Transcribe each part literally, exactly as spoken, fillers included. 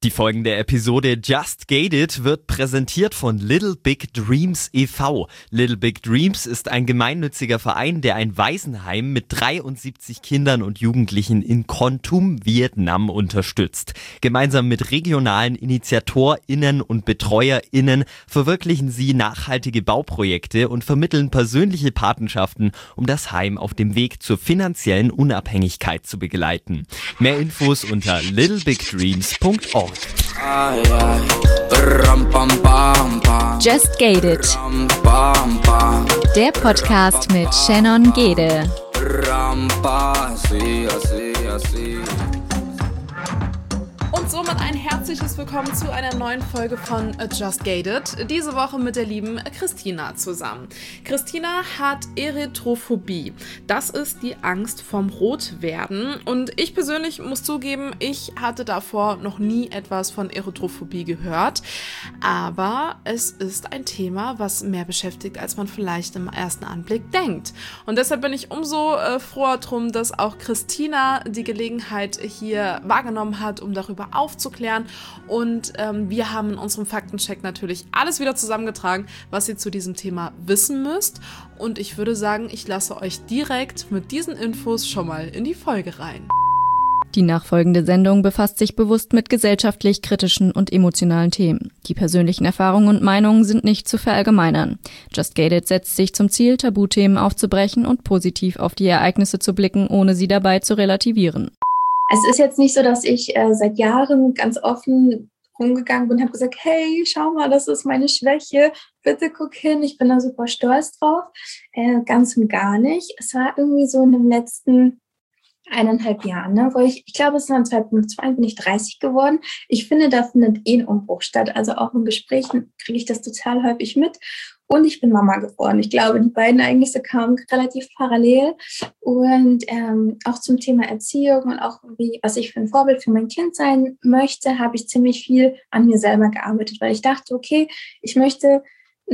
Die folgende Episode Just Gated wird präsentiert von Little Big Dreams e V Little Big Dreams ist ein gemeinnütziger Verein, der ein Waisenheim mit dreiundsiebzig Kindern und Jugendlichen in Kon Tum, Vietnam unterstützt. Gemeinsam mit regionalen InitiatorInnen und BetreuerInnen verwirklichen sie nachhaltige Bauprojekte und vermitteln persönliche Patenschaften, um das Heim auf dem Weg zur finanziellen Unabhängigkeit zu begleiten. Mehr Infos unter little big dreams punkt org. Just Gated, der Podcast mit Shannon Gede. Und somit ein herzliches Willkommen zu einer neuen Folge von Just Gated. Diese Woche mit der lieben Christina zusammen. Christina hat Erythrophobie. Das ist die Angst vorm Rotwerden. Und ich persönlich muss zugeben, ich hatte davor noch nie etwas von Erythrophobie gehört. Aber es ist ein Thema, was mehr beschäftigt, als man vielleicht im ersten Anblick denkt. Und deshalb bin ich umso äh, froher drum, dass auch Christina die Gelegenheit hier wahrgenommen hat, um darüber aufzuklären, und ähm, wir haben in unserem Faktencheck natürlich alles wieder zusammengetragen, was ihr zu diesem Thema wissen müsst, und ich würde sagen, ich lasse euch direkt mit diesen Infos schon mal in die Folge rein. Die nachfolgende Sendung befasst sich bewusst mit gesellschaftlich kritischen und emotionalen Themen. Die persönlichen Erfahrungen und Meinungen sind nicht zu verallgemeinern. Just Gated setzt sich zum Ziel, Tabuthemen aufzubrechen und positiv auf die Ereignisse zu blicken, ohne sie dabei zu relativieren. Es ist jetzt nicht so, dass ich äh, seit Jahren ganz offen rumgegangen bin und habe gesagt, hey, schau mal, das ist meine Schwäche, bitte guck hin, ich bin da super stolz drauf. Äh, ganz und gar nicht. Es war irgendwie so in den letzten eineinhalb Jahren, ne, wo ich, ich glaube, es waren zweitausendzwei, bin ich dreißig geworden. Ich finde, da findet eh ein Umbruch statt. Also auch in Gesprächen kriege ich das total häufig mit. Und ich bin Mama geworden. Ich glaube, die beiden Ereignisse kamen relativ parallel. Und ähm, auch zum Thema Erziehung und auch wie, was ich für ein Vorbild für mein Kind sein möchte, habe ich ziemlich viel an mir selber gearbeitet, weil ich dachte, okay, ich möchte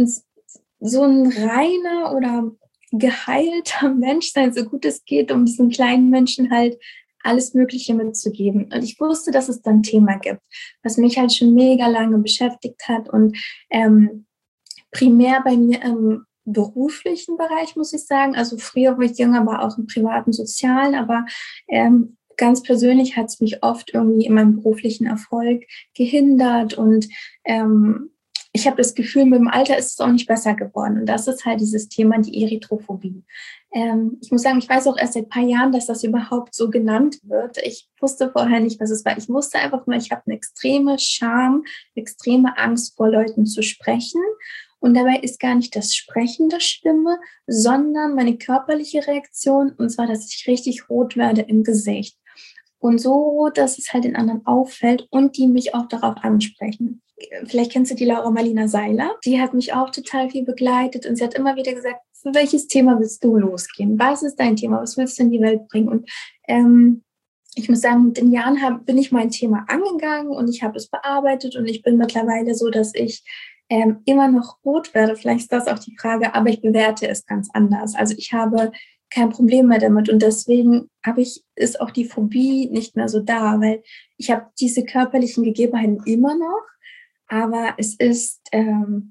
so ein reiner oder geheilter Mensch sein, so gut es geht, um diesen kleinen Menschen halt alles Mögliche mitzugeben. Und ich wusste, dass es dann ein Thema gibt, was mich halt schon mega lange beschäftigt hat und ähm, primär bei mir im beruflichen Bereich, muss ich sagen. Also früher, wo ich jünger war, auch im privaten, sozialen, aber ähm, ganz persönlich hat es mich oft irgendwie in meinem beruflichen Erfolg gehindert und ähm, ich habe das Gefühl, mit dem Alter ist es auch nicht besser geworden. Und das ist halt dieses Thema, die Erythrophobie. Ähm, ich muss sagen, ich weiß auch erst seit ein paar Jahren, dass das überhaupt so genannt wird. Ich wusste vorher nicht, was es war. Ich wusste einfach nur, ich habe eine extreme Scham, extreme Angst vor Leuten zu sprechen. Und dabei ist gar nicht das Sprechen der Stimme, sondern meine körperliche Reaktion, und zwar, dass ich richtig rot werde im Gesicht. Und so rot, dass es halt den anderen auffällt und die mich auch darauf ansprechen. Vielleicht kennst du die Laura Marlina Seiler. Die hat mich auch total viel begleitet und sie hat immer wieder gesagt, für welches Thema willst du losgehen? Was ist dein Thema? Was willst du in die Welt bringen? Und ähm, ich muss sagen, mit den Jahren hab, bin ich mein Thema angegangen und ich habe es bearbeitet und ich bin mittlerweile so, dass ich ähm, immer noch rot werde. Vielleicht ist das auch die Frage, aber ich bewerte es ganz anders. Also ich habe kein Problem mehr damit und deswegen habe ich, ist auch die Phobie nicht mehr so da, weil ich habe diese körperlichen Gegebenheiten immer noch, aber es ist, ähm,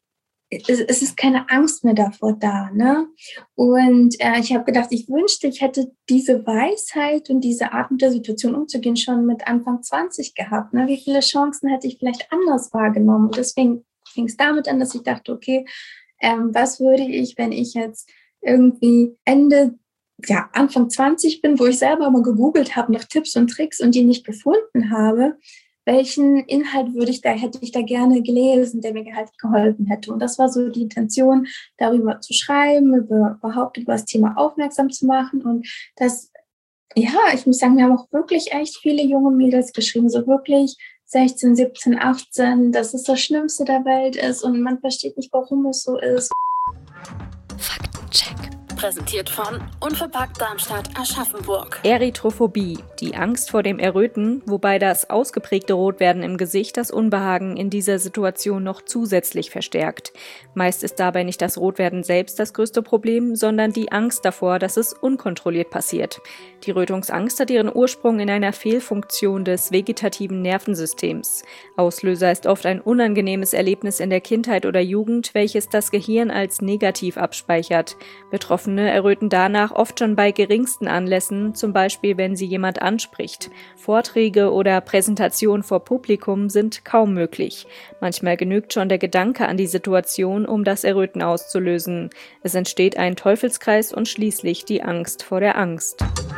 es, es ist keine Angst mehr davor da, ne? Und äh, ich habe gedacht, ich wünschte, ich hätte diese Weisheit und diese Art mit der Situation umzugehen schon mit Anfang zwanzig gehabt, ne? Wie viele Chancen hätte ich vielleicht anders wahrgenommen? Und deswegen fing es damit an, dass ich dachte, okay, ähm, was würde ich, wenn ich jetzt irgendwie Ende, ja, Anfang zwanzig bin, wo ich selber mal gegoogelt habe nach Tipps und Tricks und die nicht gefunden habe, welchen Inhalt würde ich da, hätte ich da gerne gelesen, der mir halt geholfen hätte. Und das war so die Intention, darüber zu schreiben, über, überhaupt über das Thema aufmerksam zu machen. Und das, ja, ich muss sagen, wir haben auch wirklich echt viele junge Mädels geschrieben, so wirklich sechzehn, siebzehn, achtzehn, dass es das Schlimmste der Welt ist und man versteht nicht, warum es so ist. Faktencheck. Präsentiert von Unverpackt Darmstadt Aschaffenburg. Erythrophobie, die Angst vor dem Erröten, wobei das ausgeprägte Rotwerden im Gesicht das Unbehagen in dieser Situation noch zusätzlich verstärkt. Meist ist dabei nicht das Rotwerden selbst das größte Problem, sondern die Angst davor, dass es unkontrolliert passiert. Die Rötungsangst hat ihren Ursprung in einer Fehlfunktion des vegetativen Nervensystems. Auslöser ist oft ein unangenehmes Erlebnis in der Kindheit oder Jugend, welches das Gehirn als negativ abspeichert. Betroffene erröten danach oft schon bei geringsten Anlässen, zum Beispiel wenn sie jemand anspricht. Vorträge oder Präsentationen vor Publikum sind kaum möglich. Manchmal genügt schon der Gedanke an die Situation, um das Erröten auszulösen. Es entsteht ein Teufelskreis und schließlich die Angst vor der Angst.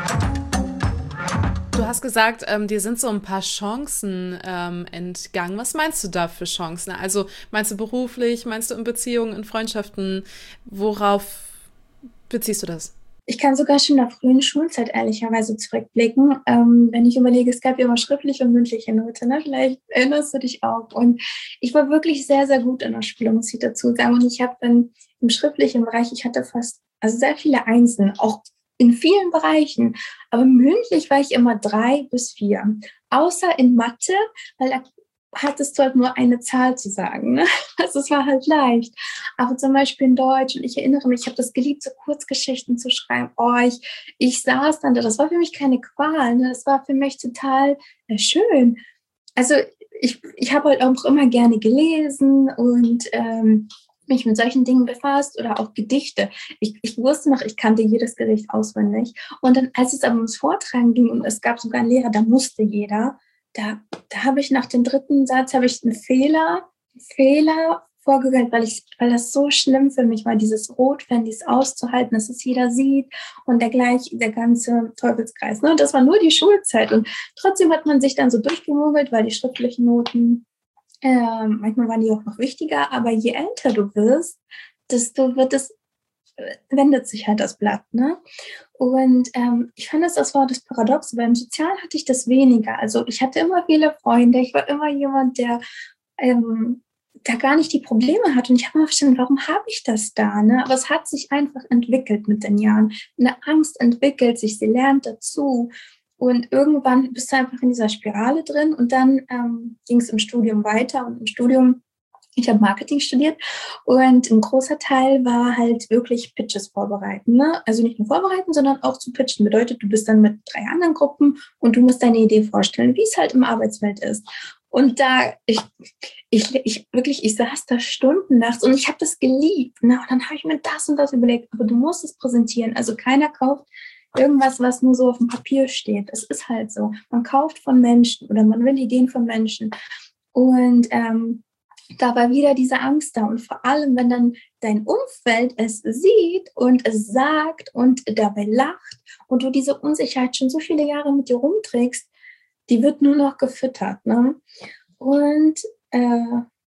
Du hast gesagt, ähm, dir sind so ein paar Chancen ähm, entgangen. Was meinst du da für Chancen? Also meinst du beruflich, meinst du in Beziehungen, in Freundschaften? Worauf beziehst du das? Ich kann sogar schon in der frühen Schulzeit ehrlicherweise zurückblicken. Ähm, wenn ich überlege, es gab ja immer schriftliche und mündliche Note, ne? Vielleicht erinnerst du dich auch. Und ich war wirklich sehr, sehr gut in der Schule, muss ich dazu sagen. Und ich habe dann im schriftlichen Bereich, ich hatte fast, also sehr viele Einsen, auch in vielen Bereichen. Aber mündlich war ich immer drei bis vier. Außer in Mathe, weil da hattest du halt nur eine Zahl zu sagen. Ne? Also es war halt leicht. Aber zum Beispiel in Deutsch, und ich erinnere mich, ich habe das geliebt, so Kurzgeschichten zu schreiben. Oh, ich, ich saß dann da, das war für mich keine Qual, ne? Das war für mich total äh, schön. Also ich, ich habe halt auch immer gerne gelesen und ähm, mich mit solchen Dingen befasst oder auch Gedichte. Ich, ich wusste noch, ich kannte jedes Gedicht auswendig. Und dann, als es aber ums Vortragen ging und es gab sogar einen Lehrer, da musste jeder, da, da habe ich nach dem dritten Satz habe ich einen Fehler, Fehler vorgegangen, weil ich, weil das so schlimm für mich war, dieses Rotwerden, dieses auszuhalten, dass es jeder sieht und der gleich, der ganze Teufelskreis. Ne? Und das war nur die Schulzeit. Und trotzdem hat man sich dann so durchgemogelt, weil die schriftlichen Noten Ähm, manchmal waren die auch noch wichtiger, aber je älter du wirst, desto wird es, äh, wendet sich halt das Blatt, ne? Und ähm, ich fand das, das war das Paradoxe. Beim Sozialen hatte ich das weniger. Also ich hatte immer viele Freunde, ich war immer jemand, der ähm, da gar nicht die Probleme hat. Und ich habe mir verstanden, warum habe ich das da? Ne? Aber es hat sich einfach entwickelt mit den Jahren. Eine Angst entwickelt sich, sie lernt dazu. Und irgendwann bist du einfach in dieser Spirale drin und dann ähm, ging es im Studium weiter und im Studium, ich habe Marketing studiert und ein großer Teil war halt wirklich Pitches vorbereiten. Ne? Also nicht nur vorbereiten, sondern auch zu pitchen. Bedeutet, du bist dann mit drei anderen Gruppen und du musst deine Idee vorstellen, wie es halt im Arbeitsfeld ist. Und da, ich, ich, ich wirklich, ich saß da Stunden nachts und ich habe das geliebt. Ne? Und dann habe ich mir das und das überlegt, aber du musst es präsentieren. Also keiner kauft irgendwas, was nur so auf dem Papier steht. Es ist halt so. Man kauft von Menschen oder man will Ideen von Menschen. Und ähm, da war wieder diese Angst da. Und vor allem, wenn dann dein Umfeld es sieht und es sagt und dabei lacht und du diese Unsicherheit schon so viele Jahre mit dir rumträgst, die wird nur noch gefüttert. Ne? Und äh,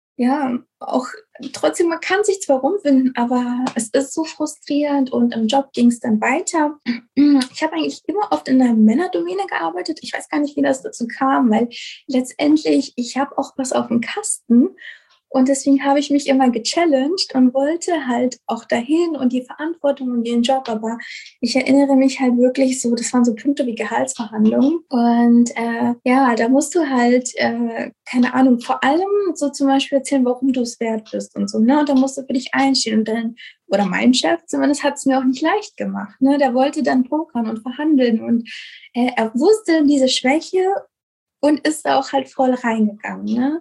ja, auch trotzdem, man kann sich zwar rumfinden, aber es ist so frustrierend und im Job ging es dann weiter. Ich habe eigentlich immer oft in einer Männerdomäne gearbeitet. Ich weiß gar nicht, wie das dazu kam, weil letztendlich, ich habe auch was auf dem Kasten und deswegen habe ich mich immer gechallenged und wollte halt auch dahin und die Verantwortung und den Job, aber ich erinnere mich halt wirklich so, das waren so Punkte wie Gehaltsverhandlungen und äh, ja, da musst du halt, äh, keine Ahnung, vor allem so zum Beispiel erzählen, warum du es wert bist und so, ne, und da musst du für dich einstehen und dann, oder mein Chef zumindest hat es mir auch nicht leicht gemacht, ne, der wollte dann pokern und verhandeln und äh, er wusste diese Schwäche und ist da auch halt voll reingegangen, ne.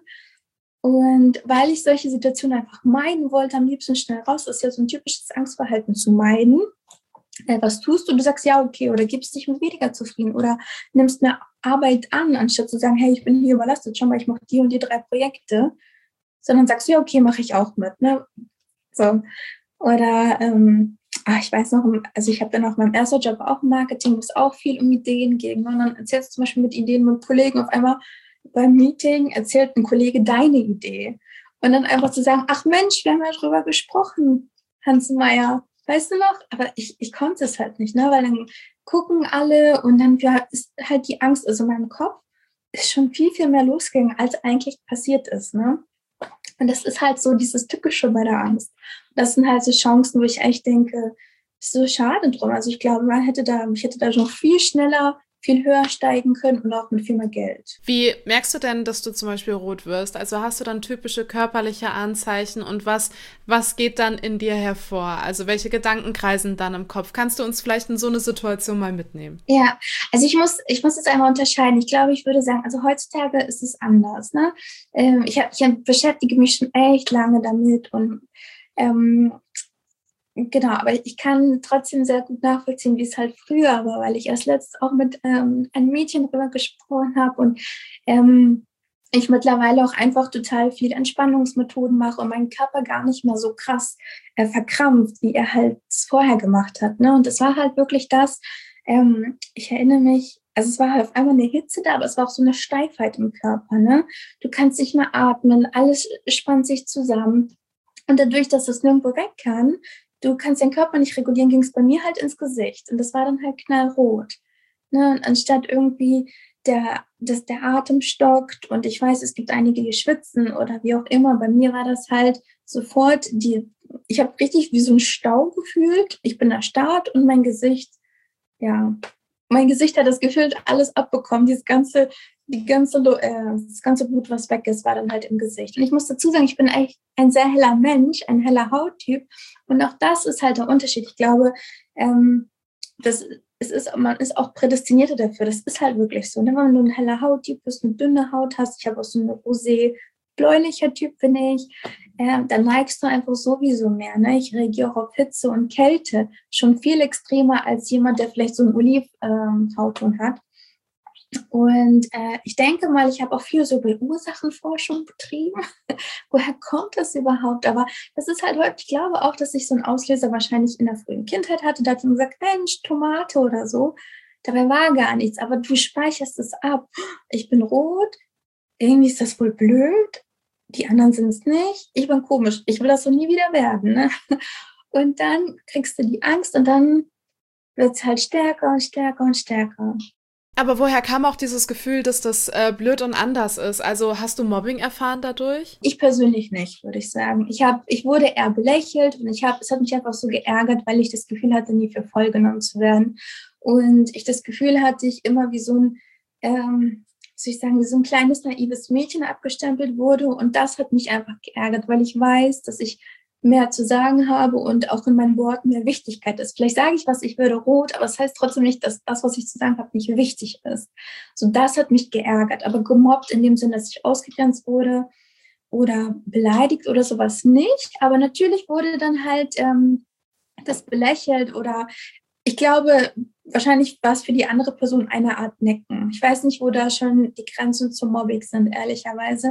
Und weil ich solche Situationen einfach meiden wollte, am liebsten schnell raus, das ist ja so ein typisches Angstverhalten zu meiden. Äh, was tust du? Du sagst ja, okay, oder gibst dich mit weniger zufrieden oder nimmst eine Arbeit an, anstatt zu sagen, hey, ich bin hier überlastet, schon mal, ich mache die und die drei Projekte, sondern sagst du, ja, okay, mache ich auch mit. Ne? So. Oder, ähm, ach, ich weiß noch, also ich habe dann auch meinem ersten Job auch im Marketing, wo es auch viel um Ideen ging. Und dann erzählst du zum Beispiel mit Ideen mit Kollegen auf einmal, beim Meeting erzählt ein Kollege deine Idee. Und dann einfach zu sagen, ach Mensch, wir haben ja drüber gesprochen, Hansemeyer, weißt du noch? Aber ich, ich konnte es halt nicht, ne? Weil dann gucken alle und dann ja, ist halt die Angst, also in meinem Kopf ist schon viel, viel mehr losgegangen, als eigentlich passiert ist, ne? Und das ist halt so dieses Tückische bei der Angst. Das sind halt so Chancen, wo ich echt denke, so schade drum. Also ich glaube, man hätte da, ich hätte da noch viel schneller, viel höher steigen können und auch mit viel mehr Geld. Wie merkst du denn, dass du zum Beispiel rot wirst? Also hast du dann typische körperliche Anzeichen und was, was geht dann in dir hervor? Also welche Gedanken kreisen dann im Kopf? Kannst du uns vielleicht in so eine Situation mal mitnehmen? Ja, also ich muss, ich muss jetzt einmal unterscheiden. Ich glaube, ich würde sagen, also heutzutage ist es anders. Ne? Ähm, ich, hab, ich beschäftige mich schon echt lange damit und ähm, genau, aber ich kann trotzdem sehr gut nachvollziehen, wie es halt früher war, weil ich erst letztens auch mit ähm, einem Mädchen darüber gesprochen habe und ähm, ich mittlerweile auch einfach total viel Entspannungsmethoden mache und mein Körper gar nicht mehr so krass äh, verkrampft, wie er halt vorher gemacht hat. Ne? Und das war halt wirklich das, ähm, ich erinnere mich, also es war halt auf einmal eine Hitze da, aber es war auch so eine Steifheit im Körper. Ne? Du kannst nicht mehr atmen, alles spannt sich zusammen. Und dadurch, dass es nirgendwo weg kann, du kannst deinen Körper nicht regulieren, ging es bei mir halt ins Gesicht. Und das war dann halt knallrot. Ne? Und anstatt irgendwie der, dass der Atem stockt und ich weiß, es gibt einige, die schwitzen oder wie auch immer. Bei mir war das halt sofort, die, ich habe richtig wie so ein Stau gefühlt. Ich bin erstarrt und mein Gesicht, ja, mein Gesicht hat das Gefühl, alles abbekommen. Dieses ganze, die ganze, äh, das ganze Blut, was weg ist, war dann halt im Gesicht. Und ich muss dazu sagen, ich bin eigentlich ein sehr heller Mensch, ein heller Hauttyp. Und auch das ist halt der Unterschied. Ich glaube, ähm, das, es ist, man ist auch prädestinierter dafür. Das ist halt wirklich so. Ne? Wenn du ein heller Hauttyp bist, eine dünne Haut hast, ich habe auch so eine rosé bläulicher Typ, bin ich, äh, dann neigst du einfach sowieso mehr. Ne? Ich reagiere auch auf Hitze und Kälte schon viel extremer als jemand, der vielleicht so einen Oliv-Hautton ähm, hat. Und äh, ich denke mal, ich habe auch viel so über Ursachenforschung betrieben. Woher kommt das überhaupt? Aber das ist halt heute, ich glaube auch, dass ich so einen Auslöser wahrscheinlich in der frühen Kindheit hatte. Da hat man gesagt, Mensch, Tomate oder so. Dabei war gar nichts, aber du speicherst es ab. Ich bin rot, irgendwie ist das wohl blöd. Die anderen sind es nicht. Ich bin komisch. Ich will das so nie wieder werden. Ne? Und dann kriegst du die Angst und dann wird es halt stärker und stärker und stärker. Aber woher kam auch dieses Gefühl, dass das äh, blöd und anders ist? Also hast du Mobbing erfahren dadurch? Ich persönlich nicht, würde ich sagen. Ich, hab, ich wurde eher belächelt und ich hab, es hat mich einfach so geärgert, weil ich das Gefühl hatte, nie für voll genommen zu werden. Und ich das Gefühl hatte, ich immer wie so ein, ähm, soll ich sagen, wie so ein kleines, naives Mädchen abgestempelt wurde. Und das hat mich einfach geärgert, weil ich weiß, dass ich mehr zu sagen habe und auch in meinen Worten mehr Wichtigkeit ist. Vielleicht sage ich was, ich werde rot, aber das heißt trotzdem nicht, dass das, was ich zu sagen habe, nicht wichtig ist. So, das hat mich geärgert, aber gemobbt in dem Sinne, dass ich ausgegrenzt wurde oder beleidigt oder sowas nicht. Aber natürlich wurde dann halt ähm, das belächelt oder ich glaube, wahrscheinlich war es für die andere Person eine Art Necken. Ich weiß nicht, wo da schon die Grenzen zum Mobbing sind, ehrlicherweise.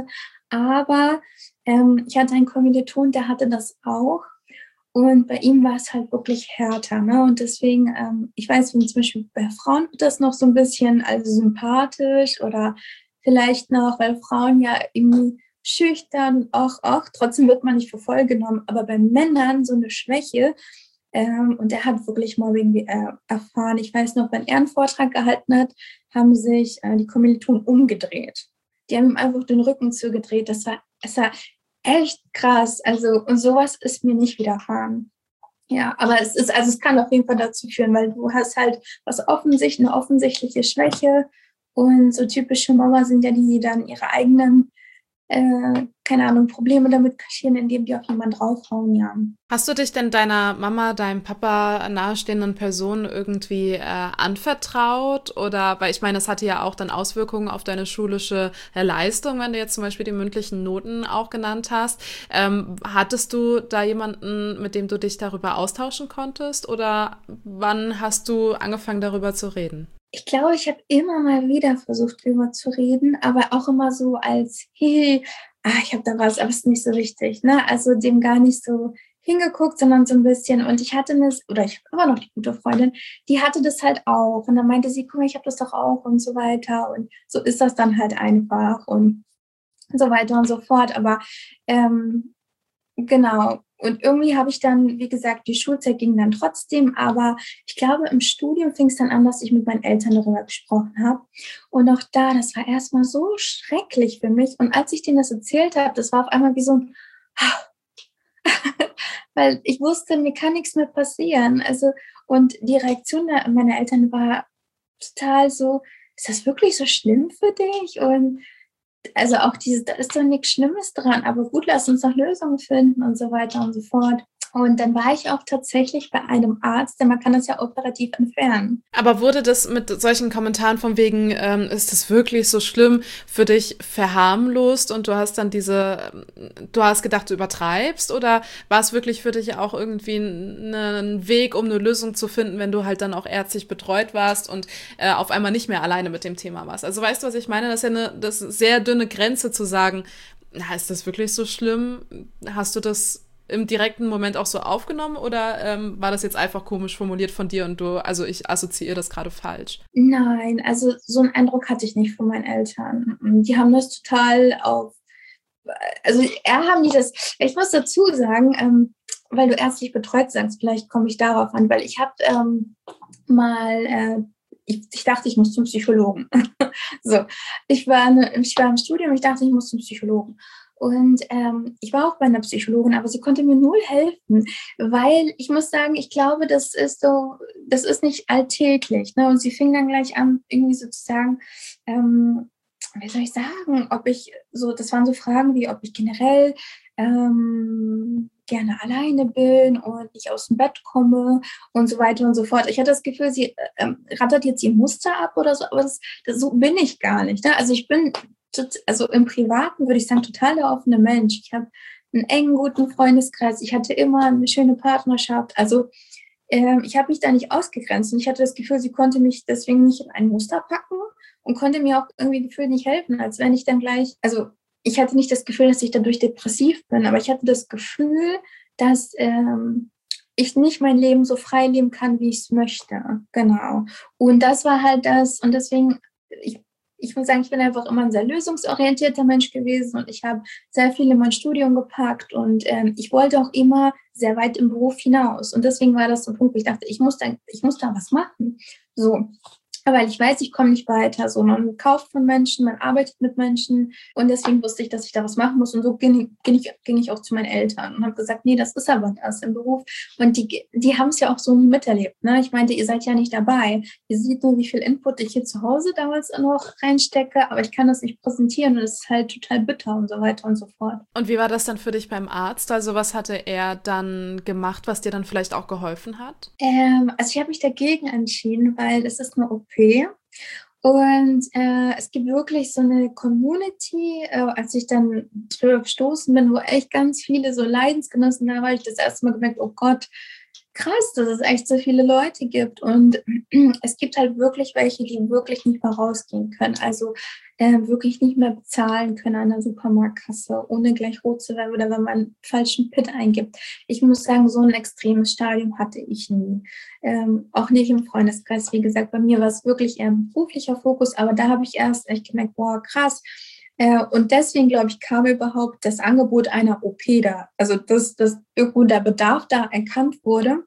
Aber ähm, ich hatte einen Kommiliton, der hatte das auch. Und bei ihm war es halt wirklich härter. Ne? Und deswegen, ähm, ich weiß, wenn zum Beispiel bei Frauen wird das noch so ein bisschen also sympathisch oder vielleicht noch, weil Frauen ja irgendwie schüchtern, auch, auch, trotzdem wird man nicht für voll genommen. Aber bei Männern so eine Schwäche, ähm, und er hat wirklich Mobbing äh, erfahren. Ich weiß noch, wenn er einen Vortrag gehalten hat, haben sich äh, die Kommilitonen umgedreht. Die haben ihm einfach den Rücken zugedreht. Das war, das war echt krass. Also, und sowas ist mir nicht widerfahren. Ja, aber es ist, also es kann auf jeden Fall dazu führen, weil du hast halt was offensichtlich, eine offensichtliche Schwäche. Und so typische Mama sind ja die, die dann ihre eigenen, äh, keine Ahnung, Probleme damit kaschieren, indem die auf jemanden draufhauen, ja. Hast du dich denn deiner Mama, deinem Papa nahestehenden Personen irgendwie äh, anvertraut? Oder, weil ich meine, das hatte ja auch dann Auswirkungen auf deine schulische äh, Leistung, wenn du jetzt zum Beispiel die mündlichen Noten auch genannt hast. Ähm, hattest du da jemanden, mit dem du dich darüber austauschen konntest? Oder wann hast du angefangen, darüber zu reden? Ich glaube, ich habe immer mal wieder versucht, darüber zu reden, aber auch immer so als, hey, ah, ich habe da was, aber es ist nicht so wichtig. Ne? Also dem gar nicht so hingeguckt, sondern so ein bisschen. Und ich hatte das, oder ich habe immer noch die gute Freundin, die hatte das halt auch. Und dann meinte sie, guck mal, ich habe das doch auch und so weiter. Und so ist das dann halt einfach und so weiter und so fort. Aber ähm, genau. Und irgendwie habe ich dann, wie gesagt, die Schulzeit ging dann trotzdem, aber ich glaube, im Studium fing es dann an, dass ich mit meinen Eltern darüber gesprochen habe. Und auch da, das war erstmal so schrecklich für mich. Und als ich denen das erzählt habe, das war auf einmal wie so ein, weil ich wusste, mir kann nichts mehr passieren. Also, und die Reaktion meiner Eltern war total so, ist das wirklich so schlimm für dich? Und also auch dieses, da ist doch nichts Schlimmes dran, aber gut, lass uns noch Lösungen finden und so weiter und so fort. Und dann war ich auch tatsächlich bei einem Arzt, denn man kann das ja operativ entfernen. Aber wurde das mit solchen Kommentaren von wegen, ähm, ist das wirklich so schlimm, für dich verharmlost und du hast dann diese, du hast gedacht, du übertreibst, oder war es wirklich für dich auch irgendwie ein, ein Weg, um eine Lösung zu finden, wenn du halt dann auch ärztlich betreut warst und äh, auf einmal nicht mehr alleine mit dem Thema warst? Also weißt du, was ich meine? Das ist ja eine das ist sehr dünne Grenze zu sagen, na, ist das wirklich so schlimm? Hast du das im direkten Moment auch so aufgenommen, oder ähm, war das jetzt einfach komisch formuliert von dir und du, also ich assoziiere das gerade falsch? Nein, also so einen Eindruck hatte ich nicht von meinen Eltern. Die haben das total auf, also eher haben die das, ich muss dazu sagen, ähm, weil du ärztlich betreut sagst, vielleicht komme ich darauf an, weil ich habe ähm, mal, äh, ich, ich dachte, ich muss zum Psychologen. so, ich war, eine, ich war im Studium, ich dachte, ich muss zum Psychologen. Und ähm, ich war auch bei einer Psychologin, aber sie konnte mir null helfen, weil ich muss sagen, ich glaube, das ist so, das ist nicht alltäglich. Ne? Und sie fing dann gleich an, irgendwie sozusagen, ähm, wie soll ich sagen, ob ich so, das waren so Fragen wie, ob ich generell ähm, gerne alleine bin und nicht aus dem Bett komme und so weiter und so fort. Ich hatte das Gefühl, sie ähm, rattert jetzt ihr Muster ab oder so, aber das, das, so bin ich gar nicht. Ne? Also ich bin also im Privaten würde ich sagen, total der offene Mensch. Ich habe einen engen, guten Freundeskreis. Ich hatte immer eine schöne Partnerschaft. Also ähm, ich habe mich da nicht ausgegrenzt. Und ich hatte das Gefühl, sie konnte mich deswegen nicht in ein Muster packen und konnte mir auch irgendwie gefühlt nicht helfen, als wenn ich dann gleich, also ich hatte nicht das Gefühl, dass ich dadurch depressiv bin, aber ich hatte das Gefühl, dass ähm, ich nicht mein Leben so frei leben kann, wie ich es möchte. Genau. Und das war halt das. Und deswegen, ich Ich muss sagen, ich bin einfach immer ein sehr lösungsorientierter Mensch gewesen und ich habe sehr viel in mein Studium gepackt und ähm, ich wollte auch immer sehr weit im Beruf hinaus. Und deswegen war das so ein Punkt, wo ich dachte, ich muss da, ich muss da was machen. So. Weil ich weiß, ich komme nicht weiter. So, man kauft von Menschen, man arbeitet mit Menschen und deswegen wusste ich, dass ich da was machen muss. Und so ging, ging, ich, ging ich auch zu meinen Eltern und habe gesagt, nee, das ist aber das im Beruf. Und die, die haben es ja auch so nie miterlebt. Ne? Ich meinte, ihr seid ja nicht dabei. Ihr seht nur, wie viel Input ich hier zu Hause damals noch reinstecke, aber ich kann das nicht präsentieren und das ist halt total bitter und so weiter und so fort. Und wie war das dann für dich beim Arzt? Also was hatte er dann gemacht, was dir dann vielleicht auch geholfen hat? Ähm, also ich habe mich dagegen entschieden, weil das ist eine O P. Und äh, es gibt wirklich so eine Community, äh, als ich dann gestoßen bin, wo echt ganz viele so Leidensgenossen da war, ich das erste Mal gemerkt, oh Gott, krass, dass es echt so viele Leute gibt. Und es gibt halt wirklich welche, die wirklich nicht mehr rausgehen können. Also äh, wirklich nicht mehr bezahlen können an der Supermarktkasse, ohne gleich rot zu werden oder wenn man einen falschen P I N eingibt. Ich muss sagen, so ein extremes Stadium hatte ich nie. Ähm, auch nicht im Freundeskreis. Wie gesagt, bei mir war es wirklich eher ein beruflicher Fokus, aber da habe ich erst echt gemerkt, boah, krass. Äh, und deswegen, glaube ich, kam überhaupt das Angebot einer O P da. Also, dass, dass irgendwo der Bedarf da erkannt wurde.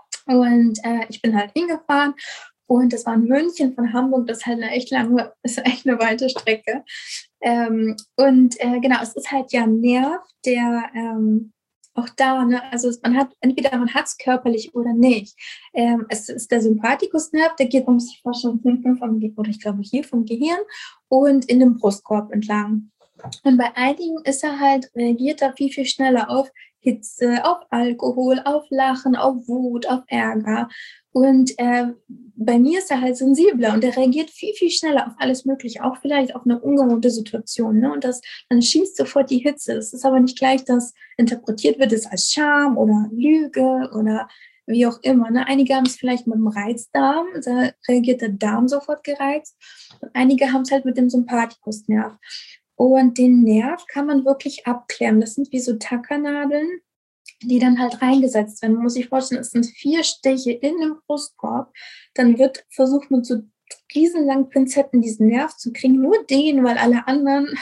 Und äh, ich bin halt hingefahren und das war in München von Hamburg, das ist halt eine echt lange, ist echt eine weite Strecke. Ähm, und äh, genau, es ist halt ja ein Nerv, der ähm, auch da, ne, also man hat, entweder man hat es körperlich oder nicht. Ähm, es ist der Sympathikusnerv, der geht, man muss sich vorstellen, hinten vom, oder ich glaube hier vom Gehirn und in den Brustkorb entlang. Und bei einigen ist er halt, reagiert er viel, viel schneller auf Hitze, auf Alkohol, auf Lachen, auf Wut, auf Ärger. Und äh, bei mir ist er halt sensibler und er reagiert viel, viel schneller auf alles Mögliche, auch vielleicht auf eine ungewohnte Situation. Ne? Und das, dann schießt sofort die Hitze. Es ist aber nicht gleich, dass interpretiert wird es als Scham oder Lüge oder wie auch immer. Ne? Einige haben es vielleicht mit dem Reizdarm, da reagiert der Darm sofort gereizt. Und einige haben es halt mit dem Sympathikusnerv. Und den Nerv kann man wirklich abklemmen. Das sind wie so Tackernadeln, die dann halt reingesetzt werden. Man muss sich vorstellen, es sind vier Stiche in dem Brustkorb. Dann wird versucht, mit so riesenlangen Pinzetten diesen Nerv zu kriegen. Nur den, weil alle anderen.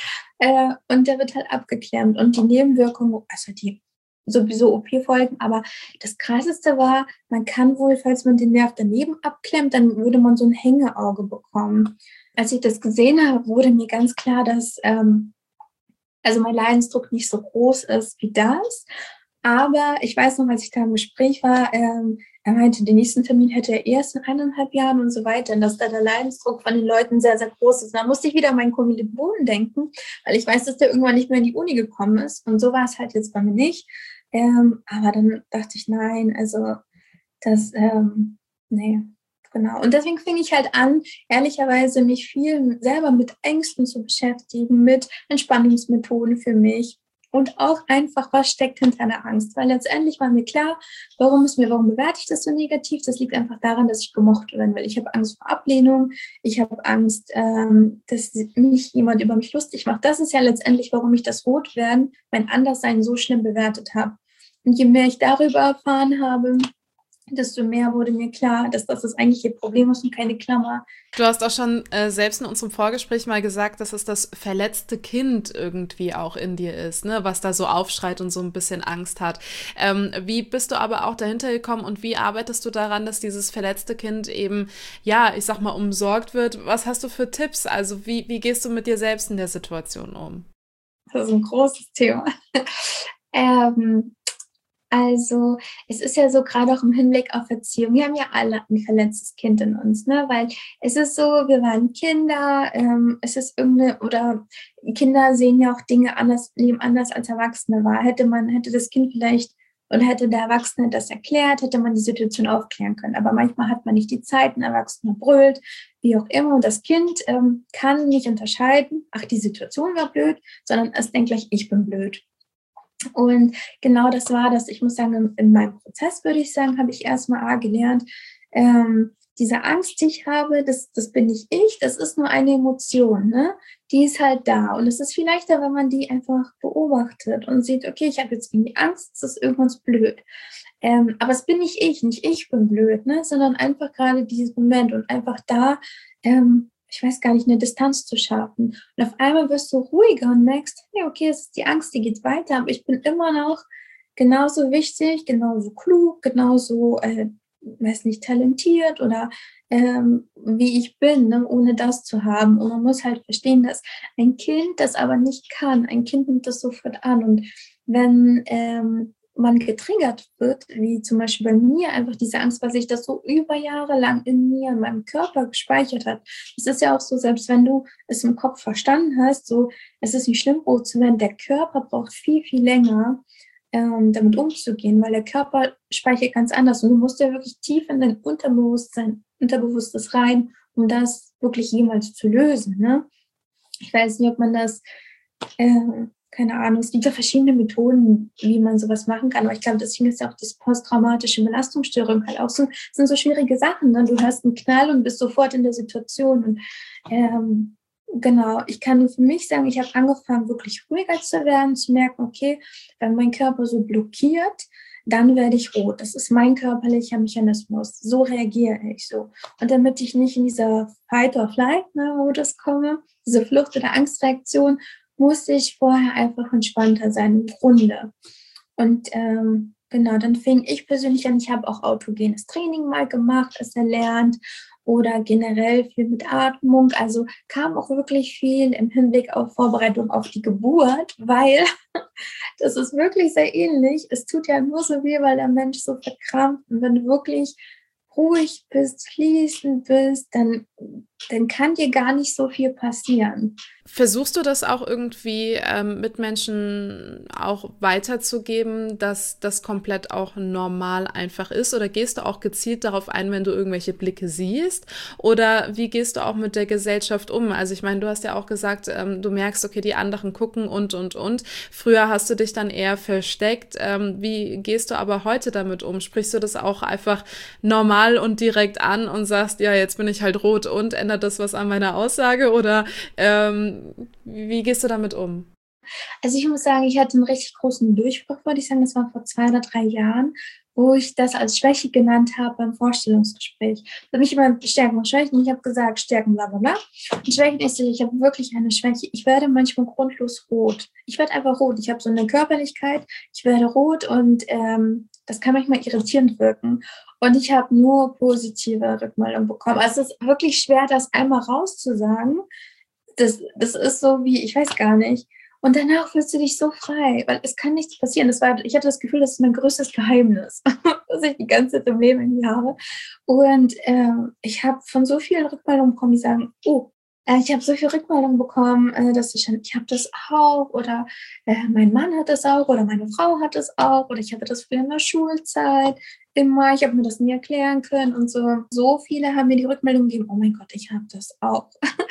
äh, und der wird halt abgeklemmt. Und die Nebenwirkungen, also die sowieso O P-Folgen, aber das Krasseste war, man kann wohl, falls man den Nerv daneben abklemmt, dann würde man so ein Hängeauge bekommen. Als ich das gesehen habe, wurde mir ganz klar, dass ähm, also mein Leidensdruck nicht so groß ist wie das. Aber ich weiß noch, als ich da im Gespräch war, ähm, er meinte, den nächsten Termin hätte er erst in eineinhalb Jahren und so weiter. Und dass da der Leidensdruck von den Leuten sehr, sehr groß ist. Und da musste ich wieder an meinen Kommilitonen denken, weil ich weiß, dass der irgendwann nicht mehr in die Uni gekommen ist. Und so war es halt jetzt bei mir nicht. Ähm, aber dann dachte ich, nein, also das, ähm, nee, genau. Und deswegen fing ich halt an, ehrlicherweise mich viel selber mit Ängsten zu beschäftigen, mit Entspannungsmethoden für mich. Und auch einfach, was steckt hinter der Angst? Weil letztendlich war mir klar, warum ist mir, warum bewerte ich das so negativ? Das liegt einfach daran, dass ich gemocht werden will. Ich habe Angst vor Ablehnung. Ich habe Angst, ähm, dass mich jemand über mich lustig macht. Das ist ja letztendlich, warum ich das Rotwerden, mein Anderssein so schlimm bewertet habe. Und je mehr ich darüber erfahren habe, desto mehr wurde mir klar, dass das das eigentliche Problem ist und keine Klammer. Du hast auch schon äh, selbst in unserem Vorgespräch mal gesagt, dass es das verletzte Kind irgendwie auch in dir ist, ne, was da so aufschreit und so ein bisschen Angst hat. Ähm, wie bist du aber auch dahinter gekommen und wie arbeitest du daran, dass dieses verletzte Kind eben, ja, ich sag mal, umsorgt wird? Was hast du für Tipps? Also wie, wie gehst du mit dir selbst in der Situation um? Das ist ein großes Thema. ähm, Also es ist ja so, gerade auch im Hinblick auf Erziehung, wir haben ja alle ein verletztes Kind in uns, ne? Weil es ist so, wir waren Kinder, ähm, es ist irgendeine, oder Kinder sehen ja auch Dinge anders, leben anders als Erwachsene war. Hätte man, hätte das Kind vielleicht, oder hätte der Erwachsene das erklärt, hätte man die Situation aufklären können. Aber manchmal hat man nicht die Zeit, ein Erwachsener brüllt, wie auch immer. Und das Kind ähm, kann nicht unterscheiden, ach, die Situation war blöd, sondern es denkt gleich, ich bin blöd. Und genau das war das. Ich muss sagen, in meinem Prozess, würde ich sagen, habe ich erstmal A, gelernt, ähm, diese Angst, die ich habe, das, das bin nicht ich, das ist nur eine Emotion, ne? Die ist halt da. Und es ist viel leichter, wenn man die einfach beobachtet und sieht, okay, ich habe jetzt irgendwie Angst, es ist irgendwas blöd. Ähm, aber es bin nicht ich, nicht ich bin blöd, ne? Sondern einfach gerade dieses Moment und einfach da, ähm, ich weiß gar nicht, eine Distanz zu schaffen. Und auf einmal wirst du ruhiger und merkst, hey, okay, es ist die Angst, die geht weiter, aber ich bin immer noch genauso wichtig, genauso klug, genauso, äh, weiß nicht, talentiert oder ähm, wie ich bin, ne, ohne das zu haben. Und man muss halt verstehen, dass ein Kind das aber nicht kann. Ein Kind nimmt das sofort an. Und wenn ähm, man getriggert wird, wie zum Beispiel bei mir, einfach diese Angst, weil sich das so über Jahre lang in mir, in meinem Körper gespeichert hat. Es ist ja auch so, selbst wenn du es im Kopf verstanden hast, so, es ist nicht schlimm, rot zu werden, der Körper braucht viel, viel länger, ähm, damit umzugehen, weil der Körper speichert ganz anders und du musst ja wirklich tief in dein Unterbewusstsein, Unterbewusstes rein, um das wirklich jemals zu lösen, ne? Ich weiß nicht, ob man das äh, keine Ahnung, es gibt ja verschiedene Methoden, wie man sowas machen kann, aber ich glaube, deswegen ist ja auch das posttraumatische Belastungsstörung halt auch so, sind so schwierige Sachen, ne? Du hörst einen Knall und bist sofort in der Situation und ähm, genau, ich kann nur für mich sagen, ich habe angefangen, wirklich ruhiger zu werden, zu merken, okay, wenn mein Körper so blockiert, dann werde ich rot. Das ist mein körperlicher Mechanismus. So reagiere ich so. Und damit ich nicht in dieser Fight-or-Flight-Modus komme, diese Flucht- oder Angstreaktion, musste ich vorher einfach entspannter sein, im Grunde. Und ähm, genau, dann fing ich persönlich an, ich habe auch autogenes Training mal gemacht, es erlernt oder generell viel mit Atmung. Also kam auch wirklich viel im Hinblick auf Vorbereitung auf die Geburt, weil das ist wirklich sehr ähnlich. Es tut ja nur so weh, weil der Mensch so verkrampft. Und wenn du wirklich ruhig bist, fließend bist, dann, dann kann dir gar nicht so viel passieren. Versuchst du das auch irgendwie ähm, Mitmenschen auch weiterzugeben, dass das komplett auch normal einfach ist? Oder gehst du auch gezielt darauf ein, wenn du irgendwelche Blicke siehst? Oder wie gehst du auch mit der Gesellschaft um? Also ich meine, du hast ja auch gesagt, ähm, du merkst, okay, die anderen gucken und, und, und. Früher hast du dich dann eher versteckt. Ähm, wie gehst du aber heute damit um? Sprichst du das auch einfach normal und direkt an und sagst, ja, jetzt bin ich halt rot und ändert das was an meiner Aussage? Oder ähm, wie gehst du damit um? Also ich muss sagen, ich hatte einen richtig großen Durchbruch, würde ich sagen, das war vor zwei oder drei Jahren, wo ich das als Schwäche genannt habe beim Vorstellungsgespräch. Da habe ich immer Stärken und Schwächen, ich habe gesagt, Stärken, bla bla bla. Und Schwächen ist, ich habe wirklich eine Schwäche. Ich werde manchmal grundlos rot. Ich werde einfach rot. Ich habe so eine Körperlichkeit, ich werde rot und ähm, das kann manchmal irritierend wirken. Und ich habe nur positive Rückmeldungen bekommen. Also es ist wirklich schwer, das einmal rauszusagen. Das, das ist so wie, ich weiß gar nicht. Und danach fühlst du dich so frei, weil es kann nichts passieren. Das war, ich hatte das Gefühl, das ist mein größtes Geheimnis, was ich die ganze Zeit im Leben irgendwie habe. Und ähm, ich habe von so vielen Rückmeldungen bekommen, die sagen, oh, äh, ich habe so viele Rückmeldungen bekommen, äh, dass ich, ich habe das auch oder äh, mein Mann hat das auch oder meine Frau hat das auch oder ich hatte das früher in der Schulzeit immer, ich habe mir das nie erklären können und so. So viele haben mir die Rückmeldung gegeben, oh mein Gott, ich habe das auch.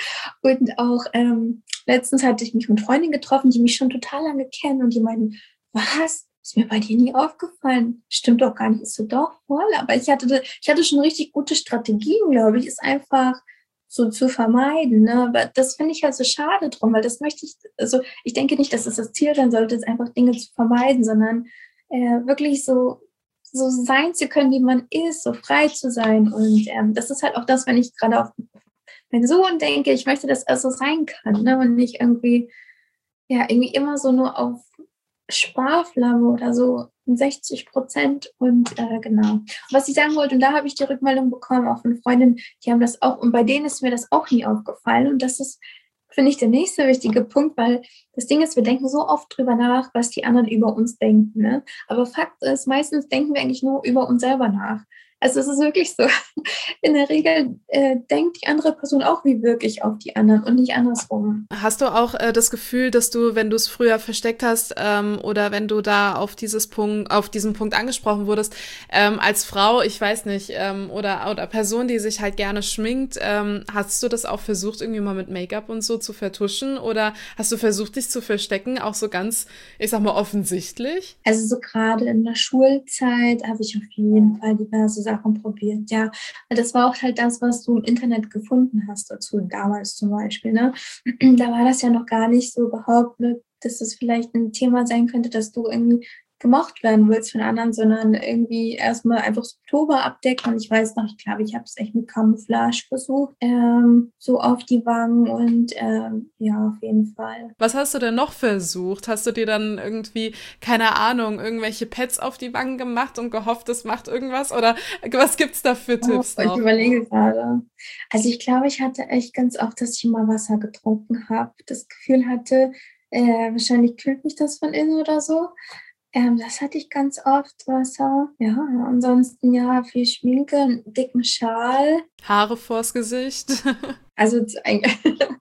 Und auch ähm, letztens hatte ich mich mit Freundinnen getroffen, die mich schon total lange kennen und die meinten, was? Ist mir bei dir nie aufgefallen. Stimmt doch gar nicht, ist so doch voll. Aber ich hatte, ich hatte schon richtig gute Strategien, glaube ich, ist einfach so zu vermeiden. Ne? Aber das finde ich halt so schade drum, weil das möchte ich, also ich denke nicht, dass es das Ziel sein sollte, es einfach Dinge zu vermeiden, sondern äh, wirklich so so sein zu können, wie man ist, so frei zu sein. Und ähm, das ist halt auch das, wenn ich gerade auf meinen Sohn denke, ich möchte, dass er so sein kann, ne? Und nicht irgendwie, ja, irgendwie immer so nur auf Sparflamme oder so sechzig Prozent. Und äh, genau. Und was ich sagen wollte, und da habe ich die Rückmeldung bekommen, auch von Freundinnen, die haben das auch, und bei denen ist mir das auch nie aufgefallen. Und das ist, finde ich, der nächste wichtige Punkt, weil das Ding ist, wir denken so oft drüber nach, was die anderen über uns denken. Ne? Aber Fakt ist, meistens denken wir eigentlich nur über uns selber nach. Also es ist wirklich so, in der Regel äh, denkt die andere Person auch wie wirklich auf die anderen und nicht andersrum. Hast du auch äh, das Gefühl, dass du, wenn du es früher versteckt hast ähm, oder wenn du da auf dieses Punkt, auf diesen Punkt angesprochen wurdest, ähm, als Frau, ich weiß nicht, ähm, oder, oder Person, die sich halt gerne schminkt, ähm, hast du das auch versucht, irgendwie mal mit Make-up und so zu vertuschen oder hast du versucht, dich zu verstecken, auch so ganz, ich sag mal, offensichtlich? Also so gerade in der Schulzeit habe ich auf jeden Fall diverse Sachen probiert, ja. Das war auch halt das, was du im Internet gefunden hast dazu, damals zum Beispiel, ne? Da war das ja noch gar nicht so behauptet, dass es vielleicht ein Thema sein könnte, dass du irgendwie gemocht werden willst von anderen, sondern irgendwie erstmal einfach so Oktober abdecken. Und ich weiß noch, ich glaube, ich habe es echt mit Camouflage versucht, ähm, so auf die Wangen und ähm, ja, auf jeden Fall. Was hast du denn noch versucht? Hast du dir dann irgendwie, keine Ahnung, irgendwelche Pads auf die Wangen gemacht und gehofft, das macht irgendwas? Oder was gibt's da für Tipps Oh, noch? ich überlege gerade. Also ich glaube, ich hatte echt ganz oft, dass ich mal Wasser getrunken habe. Das Gefühl hatte, äh, wahrscheinlich kühlt mich das von innen oder so. Ähm, das hatte ich ganz oft, Wasser. Ja, ansonsten ja, viel Schminke, einen dicken Schal. Haare vors Gesicht. Also eigentlich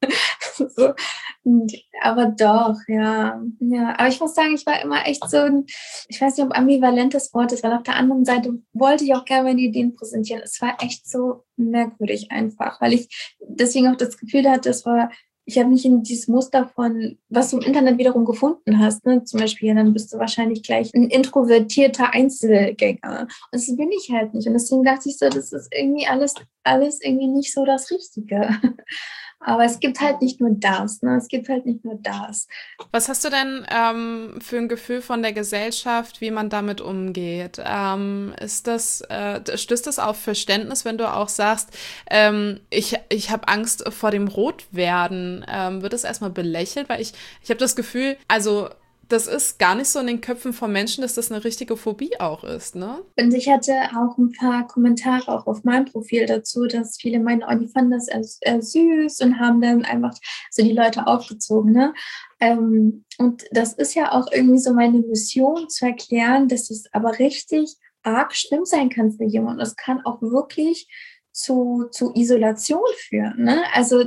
so, aber doch, ja. Ja, aber ich muss sagen, ich war immer echt so ein, ich weiß nicht, ob ambivalentes Wort ist, weil auf der anderen Seite wollte ich auch gerne meine Ideen präsentieren. Es war echt so merkwürdig einfach, weil ich deswegen auch das Gefühl hatte, es war, ich habe nicht in dieses Muster von, was du im Internet wiederum gefunden hast, ne? Zum Beispiel, ja, dann bist du wahrscheinlich gleich ein introvertierter Einzelgänger. Und das bin ich halt nicht. Und deswegen dachte ich so, das ist irgendwie alles, alles irgendwie nicht so das Richtige. Aber es gibt halt nicht nur das, ne? Es gibt halt nicht nur das. Was hast du denn ähm, für ein Gefühl von der Gesellschaft, wie man damit umgeht? Ähm, ist das, äh, stößt das auf Verständnis, wenn du auch sagst, ähm, ich, ich habe Angst vor dem Rotwerden? Ähm, wird das erstmal belächelt? Weil ich, ich habe das Gefühl, also das ist gar nicht so in den Köpfen von Menschen, dass das eine richtige Phobie auch ist, ne? Und ich hatte auch ein paar Kommentare auch auf meinem Profil dazu, dass viele meinen, oh, die fanden das eher, eher süß und haben dann einfach so die Leute aufgezogen, ne? Ähm, und das ist ja auch irgendwie so meine Mission, zu erklären, dass es aber richtig arg schlimm sein kann für jemanden. Das kann auch wirklich zu, zu Isolation führen, ne? Also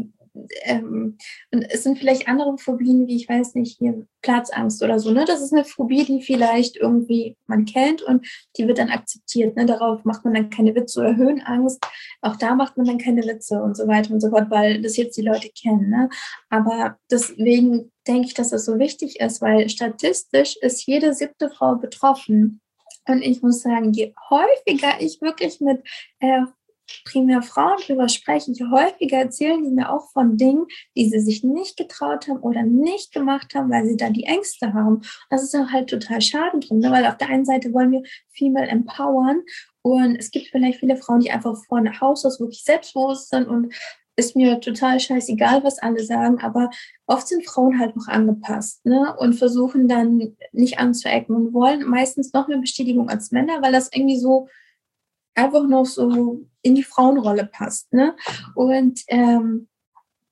Ähm, und es sind vielleicht andere Phobien, wie ich weiß nicht, hier Platzangst oder so, ne? Das ist eine Phobie, die vielleicht irgendwie man kennt und die wird dann akzeptiert, ne? Darauf macht man dann keine Witze oder Höhenangst. Auch da macht man dann keine Witze und so weiter und so fort, weil das jetzt die Leute kennen, ne? Aber deswegen denke ich, dass das so wichtig ist, weil statistisch ist jede siebte Frau betroffen. Und ich muss sagen, je häufiger ich wirklich mit äh, primär Frauen drüber sprechen, je häufiger erzählen die mir auch von Dingen, die sie sich nicht getraut haben oder nicht gemacht haben, weil sie da die Ängste haben. Das ist auch halt total schade drum, ne? Weil auf der einen Seite wollen wir Female empowern und es gibt vielleicht viele Frauen, die einfach von Haus aus wirklich selbstbewusst sind und ist mir total scheißegal, was alle sagen, aber oft sind Frauen halt noch angepasst, ne? Und versuchen dann nicht anzuecken und wollen meistens noch mehr Bestätigung als Männer, weil das irgendwie so einfach noch so in die Frauenrolle passt, ne? Und ähm,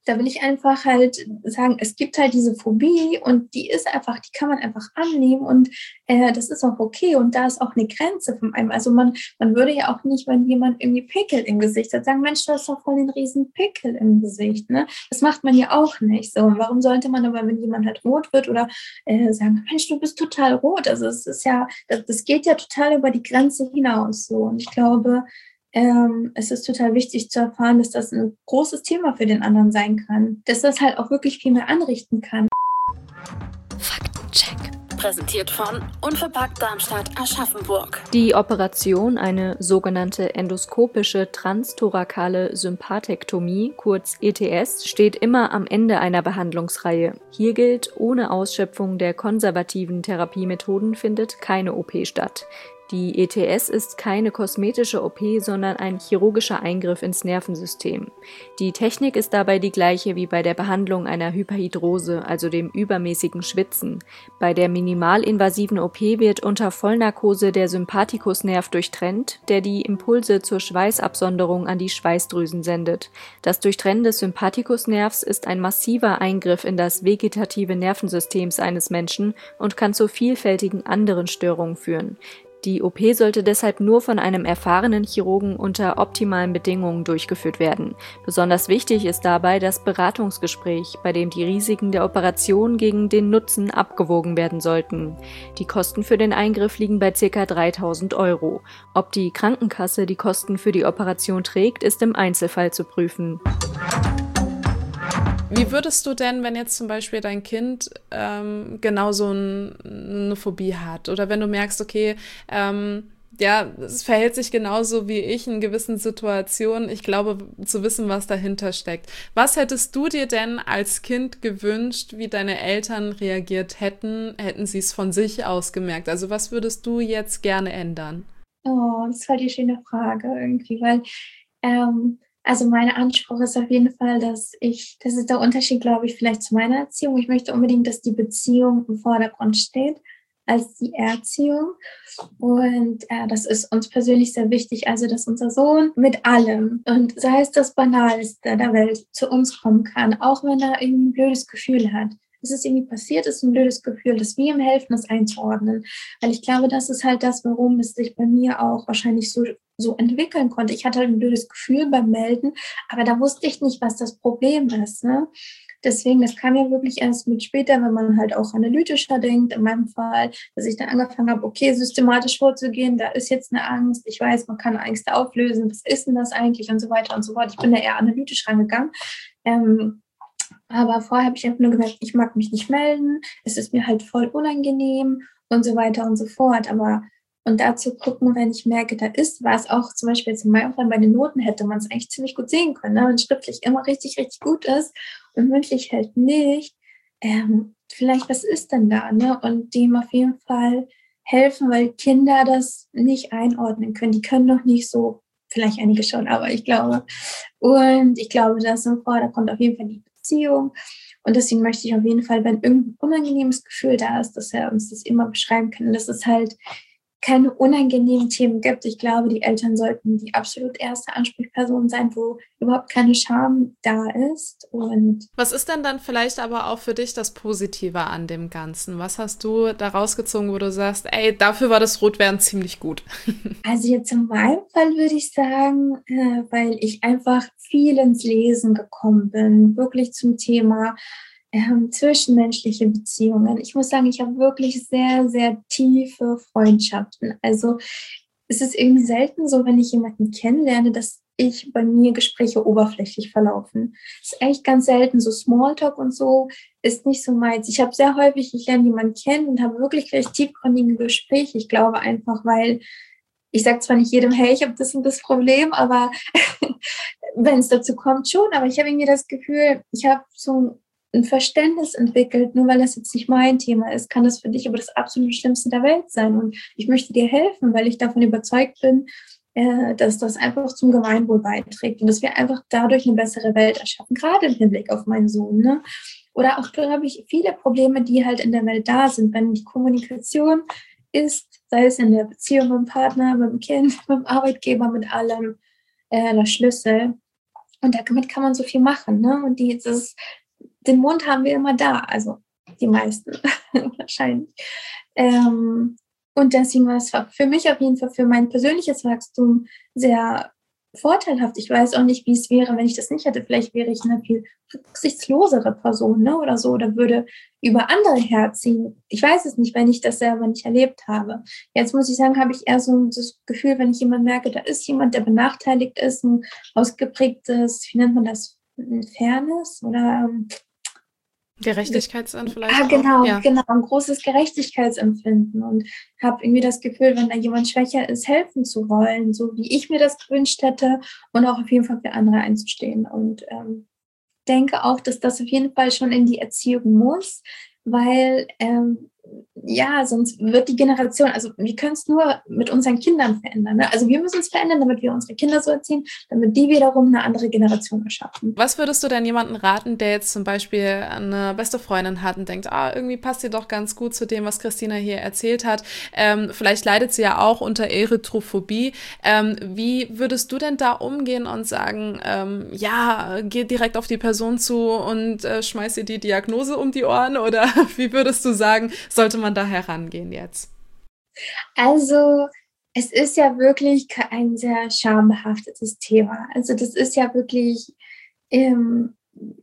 da will ich einfach halt sagen, es gibt halt diese Phobie und die ist einfach, die kann man einfach annehmen und äh, das ist auch okay und da ist auch eine Grenze von einem. Also man, man würde ja auch nicht, wenn jemand irgendwie Pickel im Gesicht hat, sagen, Mensch, du hast doch voll den riesen Pickel im Gesicht, ne? Das macht man ja auch nicht so. Und warum sollte man aber, wenn jemand halt rot wird oder äh, sagen, Mensch, du bist total rot. Also es ist ja, das, das geht ja total über die Grenze hinaus so. Und ich glaube, Ähm, es ist total wichtig zu erfahren, dass das ein großes Thema für den anderen sein kann. Dass das halt auch wirklich viel mehr anrichten kann. Faktencheck. Präsentiert von Unverpackt Darmstadt Aschaffenburg. Die Operation, eine sogenannte endoskopische transtorakale Sympathektomie, kurz E T S, steht immer am Ende einer Behandlungsreihe. Hier gilt, ohne Ausschöpfung der konservativen Therapiemethoden findet keine O P statt. Die E T S ist keine kosmetische O P, sondern ein chirurgischer Eingriff ins Nervensystem. Die Technik ist dabei die gleiche wie bei der Behandlung einer Hyperhidrose, also dem übermäßigen Schwitzen. Bei der minimalinvasiven O P wird unter Vollnarkose der Sympathikusnerv durchtrennt, der die Impulse zur Schweißabsonderung an die Schweißdrüsen sendet. Das Durchtrennen des Sympathikusnervs ist ein massiver Eingriff in das vegetative Nervensystems eines Menschen und kann zu vielfältigen anderen Störungen führen. Die O P sollte deshalb nur von einem erfahrenen Chirurgen unter optimalen Bedingungen durchgeführt werden. Besonders wichtig ist dabei das Beratungsgespräch, bei dem die Risiken der Operation gegen den Nutzen abgewogen werden sollten. Die Kosten für den Eingriff liegen bei ca. dreitausend Euro. Ob die Krankenkasse die Kosten für die Operation trägt, ist im Einzelfall zu prüfen. Wie würdest du denn, wenn jetzt zum Beispiel dein Kind ähm, genau so ein, eine Phobie hat oder wenn du merkst, okay, ähm, ja, es verhält sich genauso wie ich in gewissen Situationen, ich glaube, zu wissen, was dahinter steckt. Was hättest du dir denn als Kind gewünscht, wie deine Eltern reagiert hätten, hätten sie es von sich aus gemerkt? Also was würdest du jetzt gerne ändern? Oh, das war die schöne Frage irgendwie, weil ähm, also mein Anspruch ist auf jeden Fall, dass ich, das ist der Unterschied, glaube ich, vielleicht zu meiner Erziehung. Ich möchte unbedingt, dass die Beziehung im Vordergrund steht als die Erziehung. Und äh, das ist uns persönlich sehr wichtig, also dass unser Sohn mit allem, und sei es das Banalste der Welt, zu uns kommen kann, auch wenn er irgendwie ein blödes Gefühl hat. Es ist irgendwie passiert, ist ein blödes Gefühl, dass wir ihm helfen, das einzuordnen. Weil ich glaube, das ist halt das, warum es sich bei mir auch wahrscheinlich so, so entwickeln konnte. Ich hatte halt ein blödes Gefühl beim Melden, aber da wusste ich nicht, was das Problem ist, ne? Deswegen, das kam ja wirklich erst mit später, wenn man halt auch analytischer denkt, in meinem Fall, dass ich dann angefangen habe, okay, systematisch vorzugehen, da ist jetzt eine Angst, ich weiß, man kann Ängste auflösen, was ist denn das eigentlich und so weiter und so fort. Ich bin da eher analytisch rangegangen. Ähm, aber vorher habe ich einfach nur gemerkt, ich mag mich nicht melden, es ist mir halt voll unangenehm und so weiter und so fort. Aber und dazu gucken, wenn ich merke, da ist was, auch zum Beispiel jetzt in meinem Fall bei den Noten hätte man es eigentlich ziemlich gut sehen können, ne? Wenn schriftlich immer richtig, richtig gut ist und mündlich halt nicht. Ähm, vielleicht, was ist denn da? Ne? Und dem auf jeden Fall helfen, weil Kinder das nicht einordnen können. Die können doch nicht so, vielleicht einige schon, aber ich glaube. Und ich glaube, dass im Vordergrund auf jeden Fall die Beziehung. Und deswegen möchte ich auf jeden Fall, wenn irgendein unangenehmes Gefühl da ist, dass er uns das immer beschreiben kann. Dass es halt keine unangenehmen Themen gibt. Ich glaube, die Eltern sollten die absolut erste Ansprechperson sein, wo überhaupt keine Scham da ist. Und was ist denn dann vielleicht aber auch für dich das Positive an dem Ganzen? Was hast du da rausgezogen, wo du sagst, ey, dafür war das Rotwerden ziemlich gut? Also jetzt in meinem Fall würde ich sagen, äh, weil ich einfach viel ins Lesen gekommen bin, wirklich zum Thema Ähm, zwischenmenschliche Beziehungen. Ich muss sagen, ich habe wirklich sehr, sehr tiefe Freundschaften. Also es ist irgendwie selten so, wenn ich jemanden kennenlerne, dass ich bei mir Gespräche oberflächlich verlaufen. Es ist echt ganz selten. So Smalltalk und so ist nicht so meins. Ich habe sehr häufig, ich lerne jemanden kennen und habe wirklich gleich tiefgründige Gespräche. Ich glaube einfach, weil ich sage zwar nicht jedem, hey, ich habe das und das Problem, aber wenn es dazu kommt, schon. Aber ich habe irgendwie das Gefühl, ich habe so ein Verständnis entwickelt, nur weil das jetzt nicht mein Thema ist, kann das für dich aber das absolut Schlimmste der Welt sein. Und ich möchte dir helfen, weil ich davon überzeugt bin, äh, dass das einfach zum Gemeinwohl beiträgt und dass wir einfach dadurch eine bessere Welt erschaffen, gerade im Hinblick auf meinen Sohn. Ne? Oder auch, glaube ich, viele Probleme, die halt in der Welt da sind, wenn die Kommunikation ist, sei es in der Beziehung mit dem Partner, mit dem Kind, mit dem Arbeitgeber, mit allem, äh, der Schlüssel. Und damit kann man so viel machen, ne? Und dieses, den Mund haben wir immer da, also die meisten wahrscheinlich. Ähm, und deswegen war es für mich auf jeden Fall für mein persönliches Wachstum sehr vorteilhaft. Ich weiß auch nicht, wie es wäre, wenn ich das nicht hätte. Vielleicht wäre ich eine viel rücksichtslosere Person, ne, oder so, oder würde über andere herziehen. Ich weiß es nicht, wenn ich das selber nicht erlebt habe. Jetzt muss ich sagen, habe ich eher so das Gefühl, wenn ich jemand merke, da ist jemand, der benachteiligt ist, ein ausgeprägtes, wie nennt man das, Fairness oder Gerechtigkeitssinn vielleicht. Ah, genau, auch. Ja. genau, ein großes Gerechtigkeitsempfinden und habe irgendwie das Gefühl, wenn da jemand schwächer ist, helfen zu wollen, so wie ich mir das gewünscht hätte und auch auf jeden Fall für andere einzustehen. Und ähm, denke auch, dass das auf jeden Fall schon in die Erziehung muss, weil ähm, ja, sonst wird die Generation, also wir können es nur mit unseren Kindern verändern. Ne? Also wir müssen es verändern, damit wir unsere Kinder so erziehen, damit die wiederum eine andere Generation erschaffen. Was würdest du denn jemandem raten, der jetzt zum Beispiel eine beste Freundin hat und denkt, ah, irgendwie passt sie doch ganz gut zu dem, was Christina hier erzählt hat. Ähm, vielleicht leidet sie ja auch unter Erythrophobie. Ähm, wie würdest du denn da umgehen und sagen, ähm, ja, geh direkt auf die Person zu und äh, schmeiß ihr die Diagnose um die Ohren? Oder wie würdest du sagen, sollte man da herangehen jetzt? Also es ist ja wirklich ein sehr schambehaftetes Thema. Also das ist ja wirklich, ähm,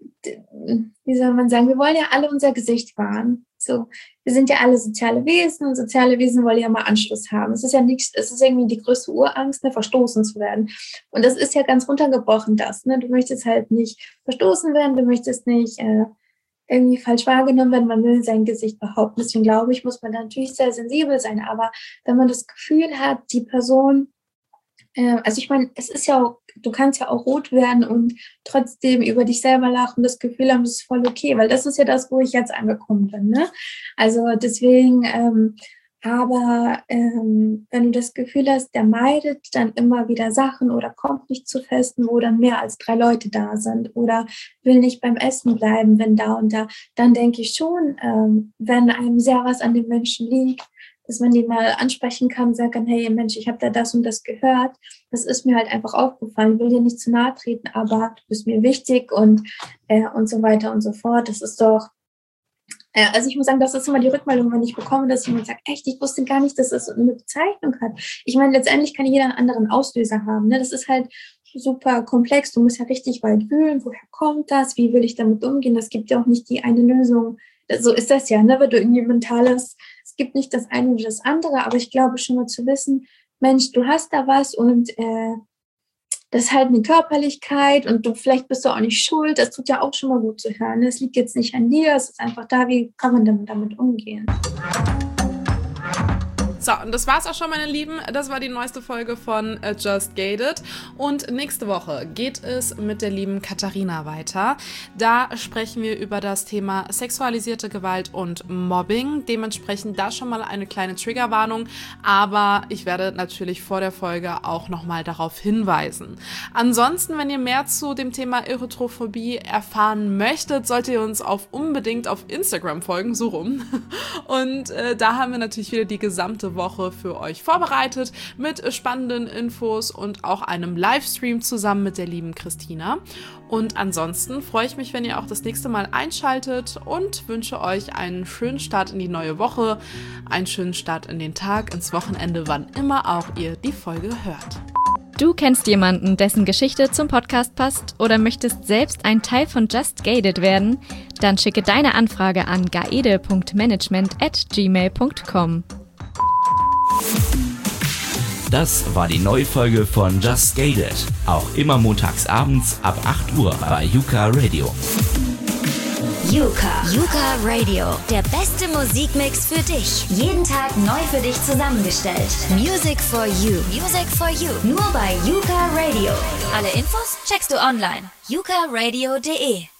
wie soll man sagen, wir wollen ja alle unser Gesicht wahren. So, wir sind ja alle soziale Wesen und soziale Wesen wollen ja mal Anschluss haben. Es ist ja nichts, es ist irgendwie die größte Urangst, ne, verstoßen zu werden. Und das ist ja ganz runtergebrochen, das. Ne? Du möchtest halt nicht verstoßen werden, du möchtest nicht äh, irgendwie falsch wahrgenommen werden, man will sein Gesicht behaupten. Deswegen glaube ich, muss man da natürlich sehr sensibel sein. Aber wenn man das Gefühl hat, die Person, äh, also ich meine, es ist ja auch, du kannst ja auch rot werden und trotzdem über dich selber lachen, das Gefühl haben, das ist voll okay, weil das ist ja das, wo ich jetzt angekommen bin. Ne? Also deswegen, ähm, aber ähm, wenn du das Gefühl hast, der meidet dann immer wieder Sachen oder kommt nicht zu Festen, wo dann mehr als drei Leute da sind oder will nicht beim Essen bleiben, wenn da und da, dann denke ich schon, ähm, wenn einem sehr was an dem Menschen liegt, dass man den mal ansprechen kann, sagen, hey Mensch, ich habe da das und das gehört, das ist mir halt einfach aufgefallen, ich will dir nicht zu nahe treten, aber du bist mir wichtig und, äh, und so weiter und so fort. Das ist doch Also ich muss sagen, das ist immer die Rückmeldung, wenn ich bekomme, dass jemand sagt, echt, ich wusste gar nicht, dass das eine Bezeichnung hat. Ich meine, letztendlich kann jeder einen anderen Auslöser haben. Ne? Das ist halt super komplex. Du musst ja richtig weit wühlen. Woher kommt das? Wie will ich damit umgehen? Das gibt ja auch nicht die eine Lösung. So ist das ja, ne? Wenn du irgendwie mental hast, es gibt nicht das eine oder das andere. Aber ich glaube schon mal zu wissen, Mensch, du hast da was und äh, das ist halt eine Körperlichkeit und du vielleicht bist du auch nicht schuld. Das tut ja auch schon mal gut zu hören. Es liegt jetzt nicht an dir, es ist einfach da, wie kann man damit, damit umgehen. So, und das war's auch schon, meine Lieben. Das war die neueste Folge von Just Gated. Und nächste Woche geht es mit der lieben Katharina weiter. Da sprechen wir über das Thema sexualisierte Gewalt und Mobbing. Dementsprechend da schon mal eine kleine Triggerwarnung. Aber ich werde natürlich vor der Folge auch nochmal darauf hinweisen. Ansonsten, wenn ihr mehr zu dem Thema Erythrophobie erfahren möchtet, solltet ihr uns auf unbedingt auf Instagram folgen, so rum. Und äh, da haben wir natürlich wieder die gesamte Woche für euch vorbereitet mit spannenden Infos und auch einem Livestream zusammen mit der lieben Christina. Und ansonsten freue ich mich, wenn ihr auch das nächste Mal einschaltet und wünsche euch einen schönen Start in die neue Woche, einen schönen Start in den Tag, ins Wochenende, wann immer auch ihr die Folge hört. Du kennst jemanden, dessen Geschichte zum Podcast passt oder möchtest selbst ein Teil von Just Gated werden? Dann schicke deine Anfrage an gaede punkt management at gmail punkt com. Das war die neue Folge von Just Gated. Auch immer montags abends ab acht Uhr bei Yuka Radio. Yuka. Yuka Radio. Der beste Musikmix für dich. Jeden Tag neu für dich zusammengestellt. Music for you. Music for you. Nur bei Yuka Radio. Alle Infos checkst du online. yuka radio punkt de